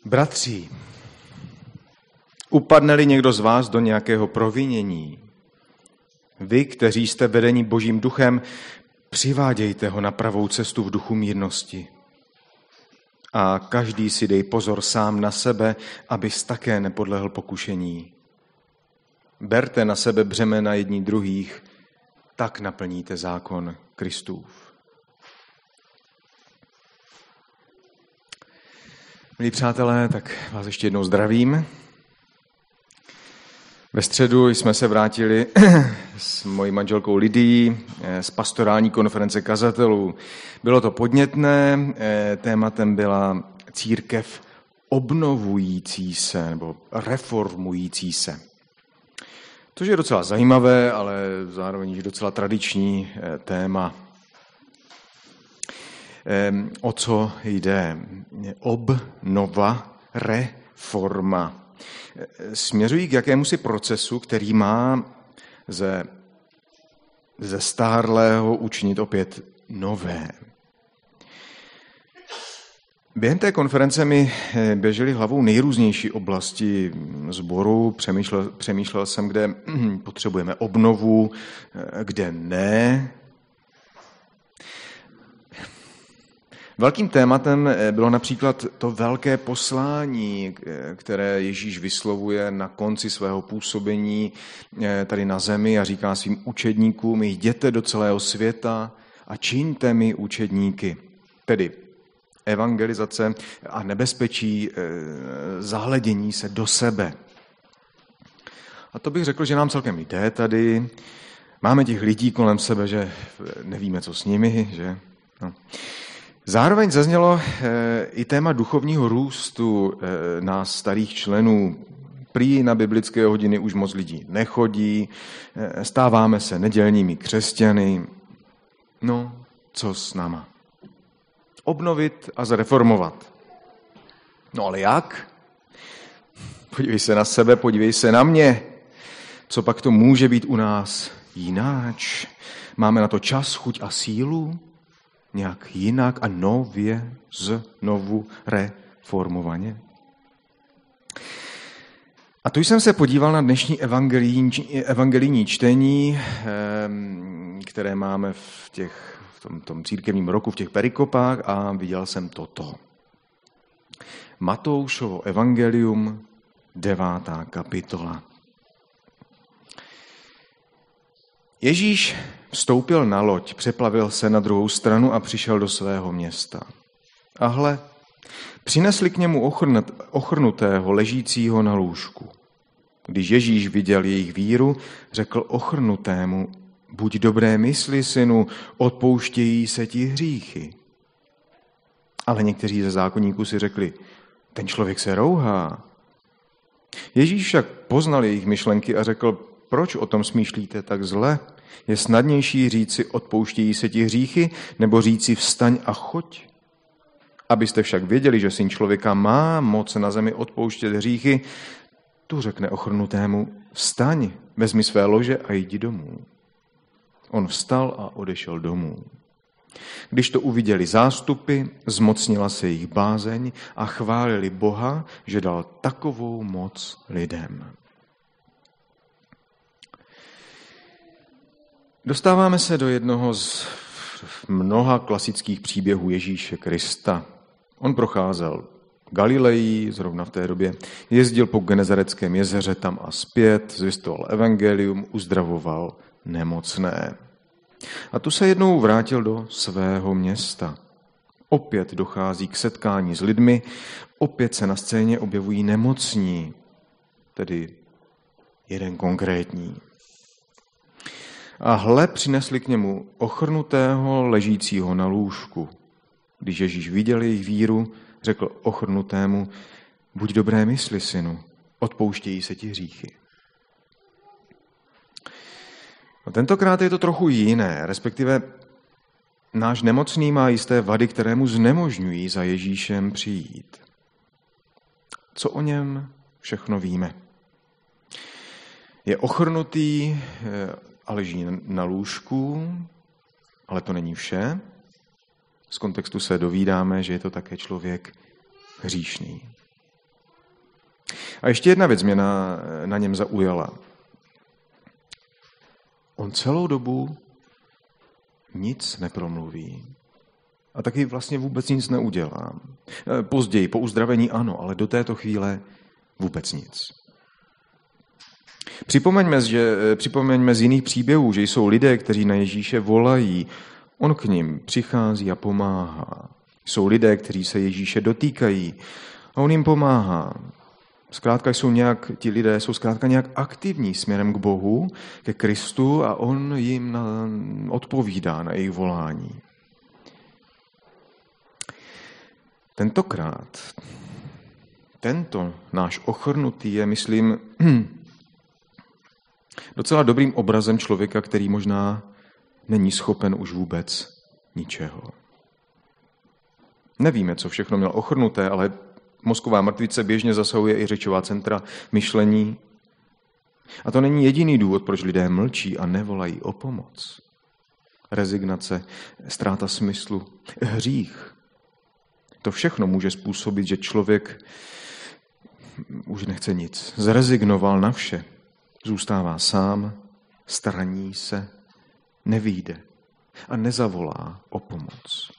Bratři, upadne-li někdo z vás do nějakého provinění, vy, kteří jste vedeni Božím duchem, přivádějte ho na pravou cestu v duchu mírnosti. A každý si dej pozor sám na sebe, abys také nepodlehl pokušení. Berte na sebe břemena jedni druhých, tak naplníte zákon Kristův. Milí přátelé, tak vás ještě jednou zdravím. Ve středu jsme se vrátili s mojí manželkou Lidií z pastorální konference kazatelů. Bylo to podnětné, tématem byla církev obnovující se nebo reformující se. Což je docela zajímavé, ale zároveň docela tradiční téma. O co jde? Obnova, reforma. Směřují k jakémusi procesu, který má ze stárlého učinit opět nové. Během té konference mi běžely hlavou nejrůznější oblasti sboru. Přemýšlel jsem, kde potřebujeme obnovu, kde ne. Velkým tématem bylo například to velké poslání, které Ježíš vyslovuje na konci svého působení tady na zemi a říká svým učedníkům: jděte do celého světa a čiňte mi učedníky. Tedy evangelizace a nebezpečí zahledění se do sebe. A to bych řekl, že nám celkem jde tady. Máme těch lidí kolem sebe, že nevíme, co s nimi, že? No. Zároveň zaznělo i téma duchovního růstu nás starých členů. Prý na biblické hodiny už moc lidí nechodí, stáváme se nedělními křesťany. No, co s náma? Obnovit a zreformovat. No ale jak? Podívej se na sebe, podívej se na mě. Co pak to může být u nás jináč? Máme na to čas, chuť a sílu? Nějak jinak a nově, znovu reformovaně? A tu jsem se podíval na dnešní evangelijní čtení, které máme v tom církevním roku, v těch perikopách, a viděl jsem toto. Matoušovo evangelium, 9. kapitola. Ježíš vstoupil na loď, přeplavil se na druhou stranu a přišel do svého města. A hle, přinesli k němu ochrnutého, ležícího na lůžku. Když Ježíš viděl jejich víru, řekl ochrnutému: buď dobré mysli, synu, odpouštějí se ti hříchy. Ale někteří ze zákonníků si řekli: ten člověk se rouhá. Ježíš však poznal jejich myšlenky a řekl: proč o tom smýšlíte tak zle? Je snadnější říci odpouštějí se ti hříchy, nebo říci vstaň a choď? Abyste však věděli, že Syn člověka má moc na zemi odpouštět hříchy, tu řekne ochrnutému: vstaň, vezmi své lože a jdi domů. On vstal a odešel domů. Když to uviděli zástupy, zmocnila se jich bázeň a chválili Boha, že dal takovou moc lidem. Dostáváme se do jednoho z mnoha klasických příběhů Ježíše Krista. On procházel Galilejí, zrovna v té době, jezdil po Genezareckém jezeře tam a zpět, zvěstoval evangelium, uzdravoval nemocné. A tu se jednou vrátil do svého města. Opět dochází k setkání s lidmi, opět se na scéně objevují nemocní, tedy jeden konkrétní. A hle, přinesli k němu ochrnutého, ležícího na lůžku. Když Ježíš viděl jejich víru, řekl ochrnutému: buď dobré mysli, synu, odpouštějí se ti hříchy. A tentokrát je to trochu jiné, respektive náš nemocný má jisté vady, které mu znemožňují za Ježíšem přijít. Co o něm všechno víme? Je ochrnutý a leží na lůžku, ale to není vše. Z kontextu se dovídáme, že je to také člověk hříšný. A ještě jedna věc mě na něm zaujala. On celou dobu nic nepromluví. A taky vlastně vůbec nic neudělá. Později, po uzdravení ano, ale do této chvíle vůbec nic. Připomeňme z jiných příběhů, že jsou lidé, kteří na Ježíše volají. On k nim přichází a pomáhá. Jsou lidé, kteří se Ježíše dotýkají a on jim pomáhá. Zkrátka ti lidé jsou zkrátka nějak aktivní směrem k Bohu, ke Kristu a on jim odpovídá na jejich volání. Tentokrát, tento náš ochrnutý je, myslím, docela dobrým obrazem člověka, který možná není schopen už vůbec ničeho. Nevíme, co všechno měl ochrnuté, ale mozková mrtvice běžně zasahuje i řečová centra myšlení. A to není jediný důvod, proč lidé mlčí a nevolají o pomoc. Rezignace, ztráta smyslu, hřích. To všechno může způsobit, že člověk už nechce nic. Zrezignoval na vše. Zůstává sám, straní se, nevyjde a nezavolá o pomoc.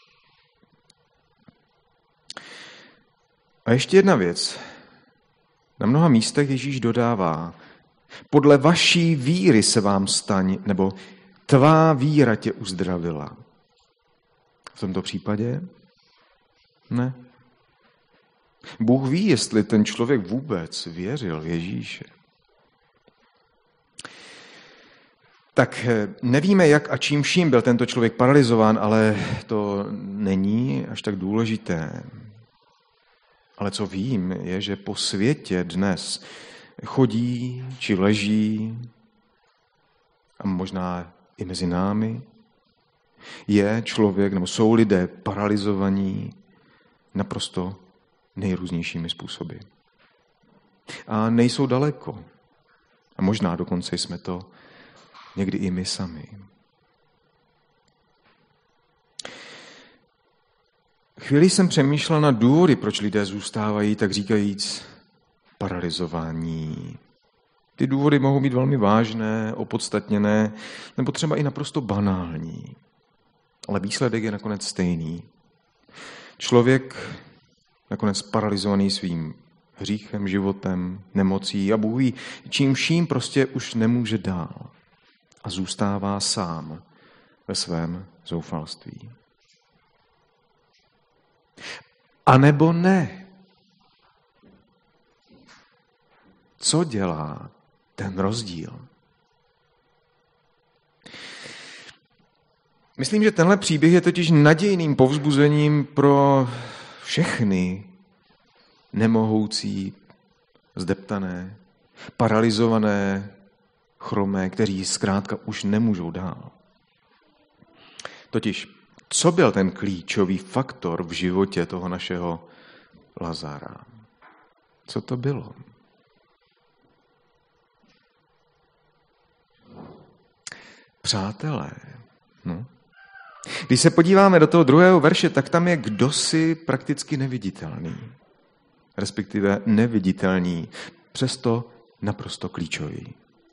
A ještě jedna věc. Na mnoha místech Ježíš dodává, podle vaší víry se vám staň, nebo tvá víra tě uzdravila. V tomto případě ne. Bůh ví, jestli ten člověk vůbec věřil v Ježíše. Tak nevíme, jak a čím vším byl tento člověk paralyzován, ale to není až tak důležité. Ale co vím, je, že po světě dnes chodí či leží, a možná i mezi námi, je člověk, nebo jsou lidé paralyzovaní naprosto nejrůznějšími způsoby. A nejsou daleko. A možná dokonce jsme to někdy i my sami. Chvíli jsem přemýšlel na důvody, proč lidé zůstávají, tak říkajíc, paralyzování. Ty důvody mohou být velmi vážné, opodstatněné, nebo třeba i naprosto banální. Ale výsledek je nakonec stejný. Člověk nakonec paralyzovaný svým hříchem, životem, nemocí a Bůh ví, čím vším prostě už nemůže dál. A zůstává sám ve svém zoufalství. A nebo ne. Co dělá ten rozdíl? Myslím, že tenhle příběh je totiž nadějným povzbuzením pro všechny nemohoucí, zdeptané, paralyzované, chromé, kteří zkrátka už nemůžou dál. Totiž, co byl ten klíčový faktor v životě toho našeho Lazara? Co to bylo? Přátelé. No. Když se podíváme do toho 2. verše, tak tam je kdosi prakticky neviditelný. Respektive neviditelný, přesto naprosto klíčový.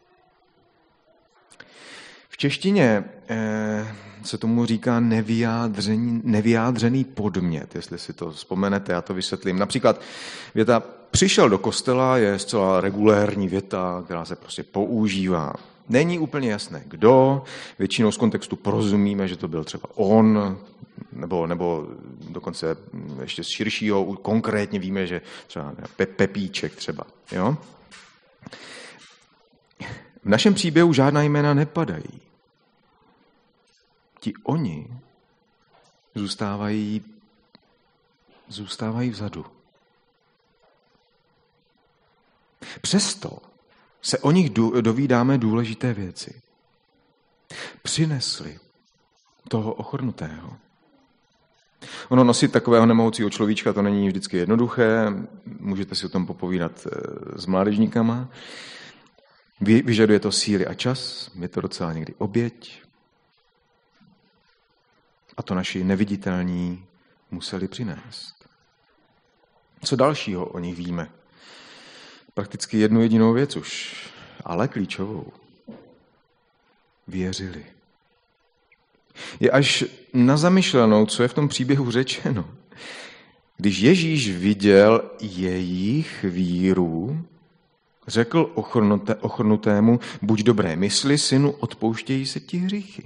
V češtině se tomu říká nevyjádřený podmět, jestli si to vzpomenete, já to vysvětlím. Například věta přišel do kostela je zcela regulérní věta, která se prostě používá. Není úplně jasné kdo, většinou z kontextu porozumíme, že to byl třeba on, nebo dokonce ještě z širšího, konkrétně víme, že třeba Pepíček třeba. Jo? V našem příběhu žádná jména nepadají. Ti oni zůstávají vzadu. Přesto se o nich dovídáme důležité věci. Přinesli toho ochrnutého. Ono nosit takového nemohoucího človíčka, to není vždycky jednoduché, můžete si o tom popovídat s mládežníkama. Vyžaduje to síly a čas, je to docela někdy oběť. A to naši neviditelní museli přinést. Co dalšího o nich víme? Prakticky jednu jedinou věc už, ale klíčovou. Věřili. Je až na zamyšlenou, co je v tom příběhu řečeno. Když Ježíš viděl jejich víru, řekl ochrnutému, buď dobré mysli, synu, odpouštějí se ti hříchy.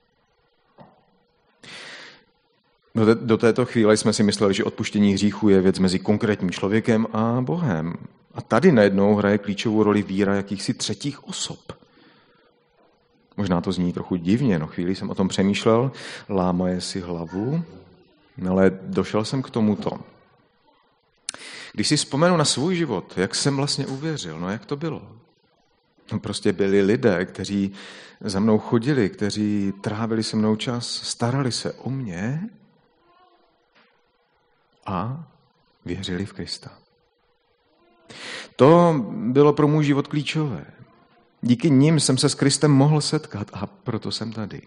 Do této chvíle jsme si mysleli, že odpuštění hříchu je věc mezi konkrétním člověkem a Bohem. A tady najednou hraje klíčovou roli víra jakýchsi třetích osob. Možná to zní trochu divně, no chvíli jsem o tom přemýšlel, lámaje si hlavu, ale došel jsem k tomuto. Když si vzpomenu na svůj život, jak jsem vlastně uvěřil, no jak to bylo? No prostě byli lidé, kteří za mnou chodili, kteří trávili se mnou čas, starali se o mě a věřili v Krista. To bylo pro můj život klíčové. Díky nim jsem se s Kristem mohl setkat a proto jsem tady.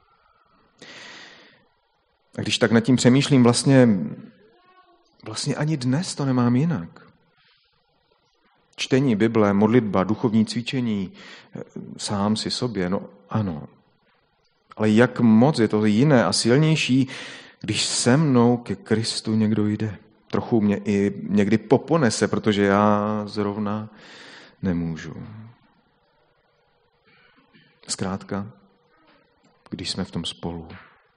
A když tak nad tím přemýšlím, vlastně ani dnes to nemám jinak. Čtení Bible, modlitba, duchovní cvičení, sám si sobě, no ano. Ale jak moc je to jiné a silnější, když se mnou ke Kristu někdo jde. Trochu mě i někdy poponese, protože já zrovna nemůžu. Zkrátka, když jsme v tom spolu.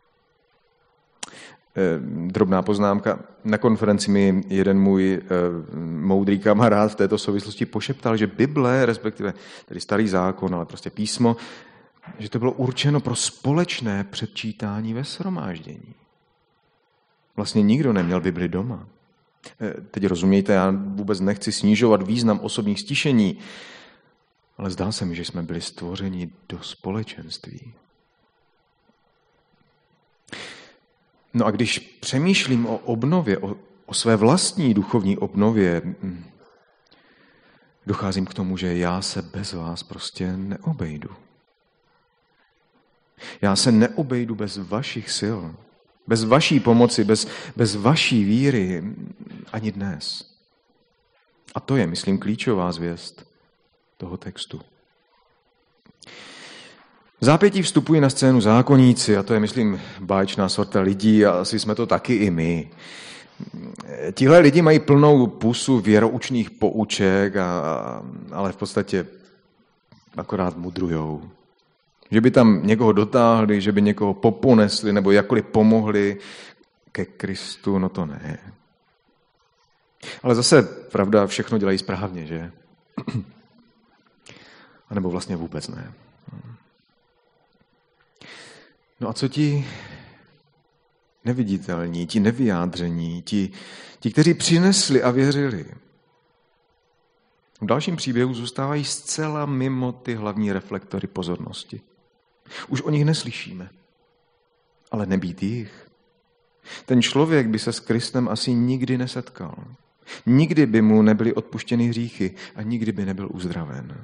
Drobná poznámka. Na konferenci mi jeden můj moudrý kamarád v této souvislosti pošeptal, že Bible, respektive tedy Starý zákon, ale prostě písmo, že to bylo určeno pro společné předčítání ve shromáždění. Vlastně nikdo neměl Bibli doma. Teď rozumějte, já vůbec nechci snižovat význam osobních stišení, ale zdá se mi, že jsme byli stvořeni do společenství. No a když přemýšlím o obnově, o své vlastní duchovní obnově, docházím k tomu, že já se bez vás prostě neobejdu. Já se neobejdu bez vašich sil, bez vaší pomoci, bez vaší víry ani dnes. A to je, myslím, klíčová zvěst toho textu. V zápětí vstupují na scénu zákonníci a to je, myslím, báječná sorta lidí a asi jsme to taky i my. Tihle lidi mají plnou pusu věroučných pouček, ale v podstatě akorát mudrujou. Že by tam někoho dotáhli, že by někoho poponesli nebo jakkoliv pomohli ke Kristu, no to ne. Ale zase, pravda, všechno dělají správně, že? A nebo vlastně vůbec ne. No a co ti neviditelní, ti nevyjádření, ti, kteří přinesli a věřili? V dalším příběhu zůstávají zcela mimo ty hlavní reflektory pozornosti. Už o nich neslyšíme, ale nebýt jich. Ten člověk by se s Kristem asi nikdy nesetkal. Nikdy by mu nebyly odpuštěny hříchy a nikdy by nebyl uzdraven.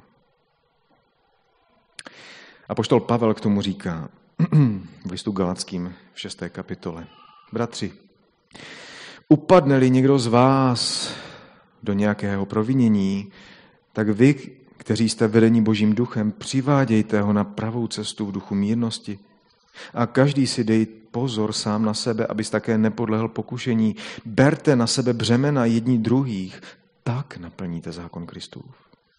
Apoštol Pavel k tomu říká v listu Galackým v 6. kapitole. Bratři, upadne-li někdo z vás do nějakého provinění, tak vy, kteří jste vedeni Božím duchem, přivádějte ho na pravou cestu v duchu mírnosti. A každý si dej pozor sám na sebe, abys také nepodlehl pokušení. Berte na sebe břemena jedni druhých, tak naplníte zákon Kristův.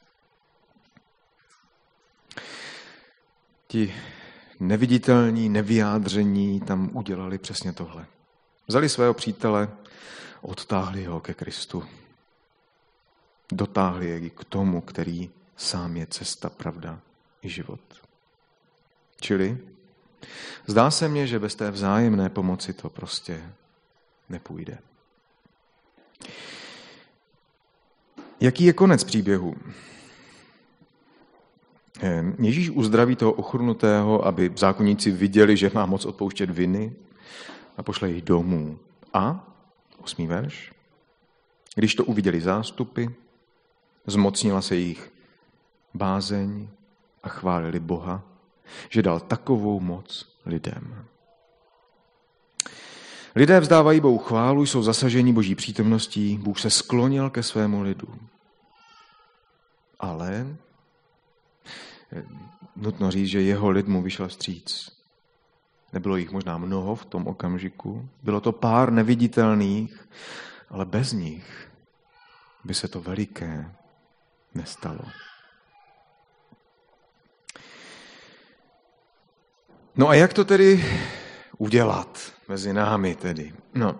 Ti neviditelní, nevyjádření tam udělali přesně tohle. Vzali svého přítele, odtáhli ho ke Kristu. Dotáhli jej k tomu, který sám je cesta, pravda i život. Čili zdá se mně, že bez té vzájemné pomoci to prostě nepůjde. Jaký je konec příběhu? Ježíš uzdraví toho ochrnutého, aby zákonníci viděli, že má moc odpouštět viny a pošle jich domů. A, 8. verš, když to uviděli zástupy, zmocnila se jich bázeň a chválili Boha, že dal takovou moc lidem. Lidé vzdávají Bohu chválu, jsou zasaženi Boží přítomností, Bůh se sklonil ke svému lidu. Ale nutno říct, že jeho lid mu vyšel vstříc. Nebylo jich možná mnoho v tom okamžiku. Bylo to pár neviditelných, ale bez nich by se to veliké nestalo. No a jak to tedy udělat mezi námi tedy? No,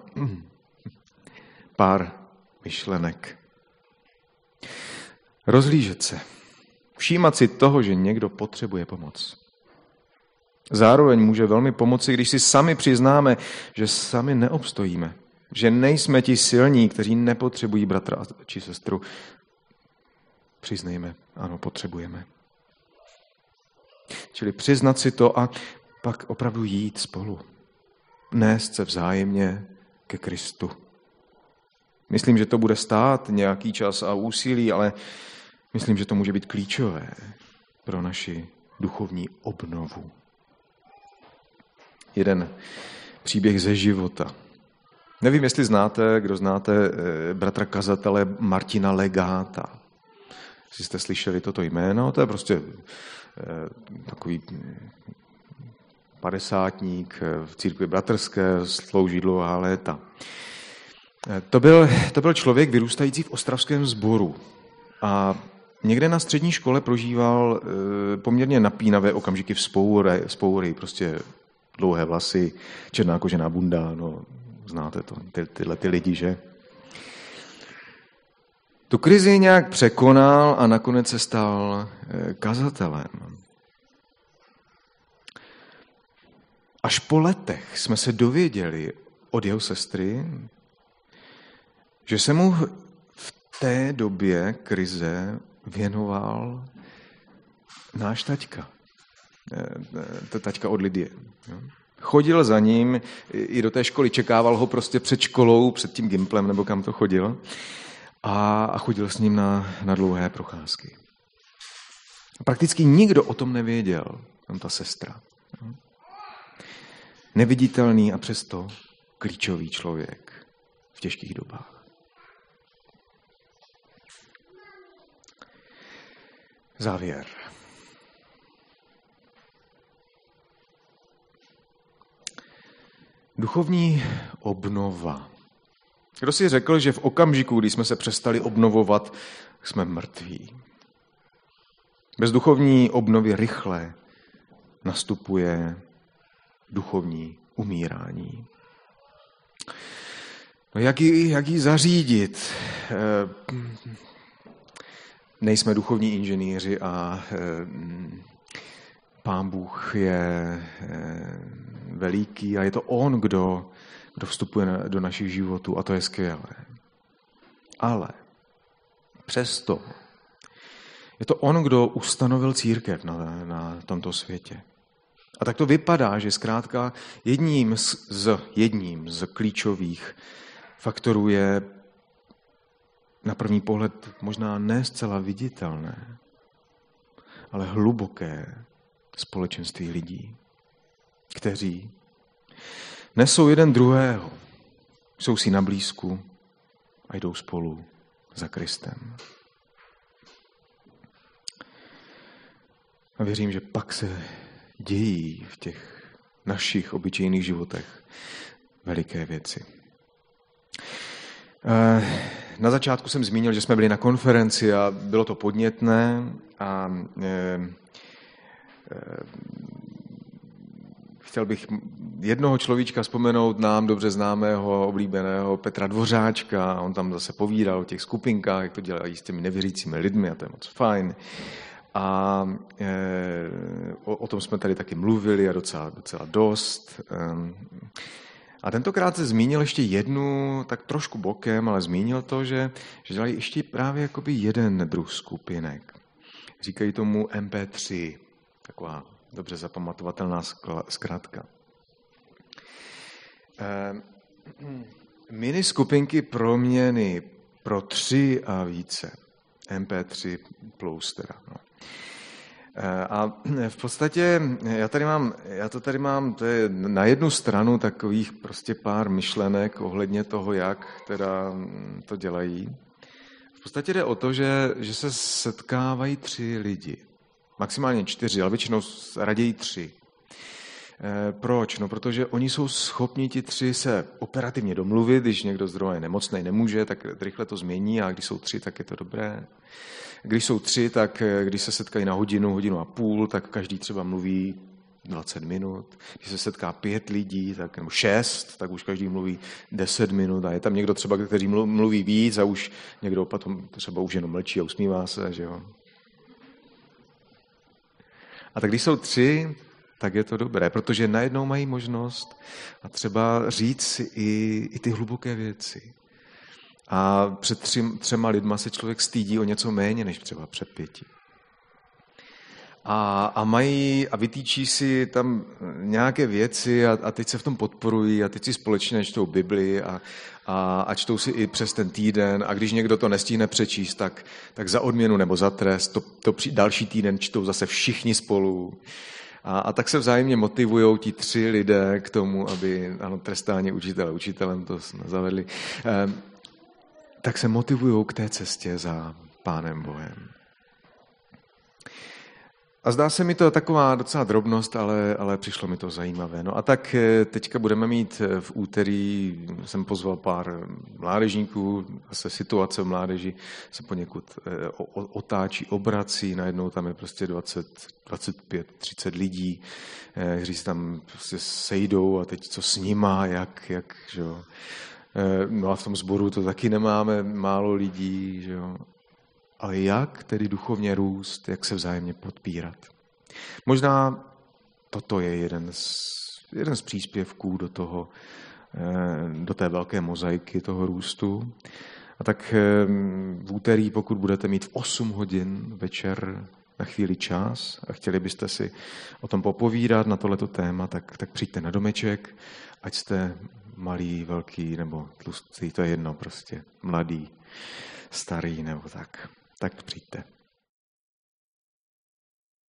pár myšlenek. Rozhlížet se. Všímat si toho, že někdo potřebuje pomoc. Zároveň může velmi pomoci, když si sami přiznáme, že sami neobstojíme. Že nejsme ti silní, kteří nepotřebují bratra či sestru. Přiznejme, ano, potřebujeme. Čili přiznat si to a pak opravdu jít spolu. Nést se vzájemně ke Kristu. Myslím, že to bude stát nějaký čas a úsilí, ale myslím, že to může být klíčové pro naši duchovní obnovu. Jeden příběh ze života. Nevím, jestli znáte, kdo znáte bratra kazatele Martina Legáta. Jestli jste slyšeli toto jméno, to je prostě takový padesátník v církvi bratrské, slouží dlouhá léta. To byl člověk vyrůstající v ostravském sboru a někde na střední škole prožíval poměrně napínavé okamžiky vzpoury, prostě dlouhé vlasy, černá kožená bunda, no znáte to, tyhle lidi, že? Tu krizi nějak překonal a nakonec se stal kazatelem. Až po letech jsme se dověděli od jeho sestry, že se mu v té době krize věnoval náš taťka. Taťka od Lidie. Chodil za ním i do té školy, čekával ho prostě před školou, před tím gimplem, nebo kam to chodil. A chodil s ním na dlouhé procházky. Prakticky nikdo o tom nevěděl, tam ta sestra. Neviditelný a přesto klíčový člověk v těžkých dobách. Závěr. Duchovní obnova. Kdo si řekl, že v okamžiku, kdy jsme se přestali obnovovat, jsme mrtví? Bez duchovní obnovy rychle nastupuje duchovní umírání. No jak ji zařídit? Nejsme duchovní inženýři a Pán Bůh je veliký a je to on, kdo vstupuje do našich životů a to je skvělé. Ale přesto je to on, kdo ustanovil církev na tomto světě. A tak to vypadá, že zkrátka jedním z klíčových faktorů je na první pohled možná ne zcela viditelné, ale hluboké společenství lidí, kteří nesou jeden druhého, jsou si na blízku a jdou spolu za Kristem. A věřím, že pak se dějí v těch našich obyčejných životech veliké věci. Na začátku jsem zmínil, že jsme byli na konferenci a bylo to podnětné a chtěl bych jednoho človíčka vzpomenout, nám dobře známého, oblíbeného Petra Dvořáčka. On tam zase povídal o těch skupinkách, jak to dělají s těmi nevěřícími lidmi a to je moc fajn. A o tom jsme tady taky mluvili a docela dost. A tentokrát se zmínil ještě jednu, tak trošku bokem, ale zmínil to, že dělají ještě právě jakoby jeden druh skupinek. Říkají tomu MP3, taková dobře zapamatovatelná zkratka. Mini skupinky proměny pro 3 a více. MP3 plus teda. No. A v podstatě já to tady mám, to je na jednu stranu takových prostě pár myšlenek ohledně toho, jak teda to dělají. V podstatě jde o to, že se setkávají 3 lidi. Maximálně 4, ale většinou raději 3. Proč? No, protože oni jsou schopni ti 3 se operativně domluvit, když někdo zrovna je nemocnej, nemůže, tak rychle to změní, a když jsou 3, tak je to dobré. Když jsou 3, tak když se setkají na hodinu, hodinu a půl, tak každý třeba mluví 20 minut. Když se setká 5 lidí, tak, nebo 6, tak už každý mluví 10 minut. A je tam někdo třeba, který mluví víc a už někdo potom třeba už jenom mlčí a usmívá se, že jo. A tak když jsou 3, tak je to dobré, protože najednou mají možnost a třeba říct si i ty hluboké věci. A před 3 lidma se člověk stydí o něco méně, než třeba před 5. A mají a vytýčí si tam nějaké věci a teď se v tom podporují a teď si společně čtou Bibli a čtou si i přes ten týden, a když někdo to nestihne přečíst, tak za odměnu nebo za trest to další týden čtou zase všichni spolu. A tak se vzájemně motivujou ti 3 lidé k tomu, aby, ano, trestání učitelem to zavedli, tak se motivují k té cestě za Pánem Bohem. A zdá se mi to taková docela drobnost, ale přišlo mi to zajímavé. No a tak teďka budeme mít v úterý, jsem pozval pár mládežníků, zase situace v mládeži se poněkud otáčí, obrací, najednou tam je prostě 20, 25, 30 lidí, kteří se tam prostě sejdou a teď co s nima, jak že jo. No a v tom sboru to taky nemáme málo lidí, že jo. Ale jak tedy duchovně růst, jak se vzájemně podpírat. Možná toto je jeden z příspěvků do té velké mozaiky toho růstu. A tak v úterý, pokud budete mít v 8 hodin večer na chvíli čas a chtěli byste si o tom popovídat na tohleto téma, tak přijďte na domeček, ať jste malý, velký nebo tlustý, to je jedno prostě, mladý, starý nebo tak. Tak přijďte.